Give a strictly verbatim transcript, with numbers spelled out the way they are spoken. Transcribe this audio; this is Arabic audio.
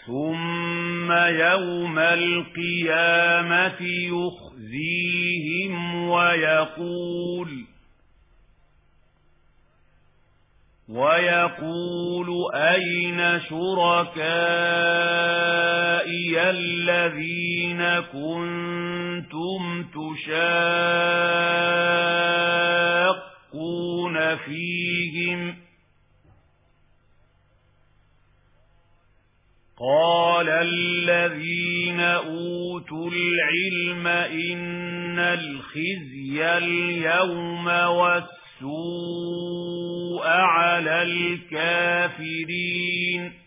ثم يوم القيامة يخزيهم ويقول ويقول أين شركائي الذين كنتم تشاقون فيهم قال الذين أوتوا العلم إن الخزي اليوم والسوء على الكافرين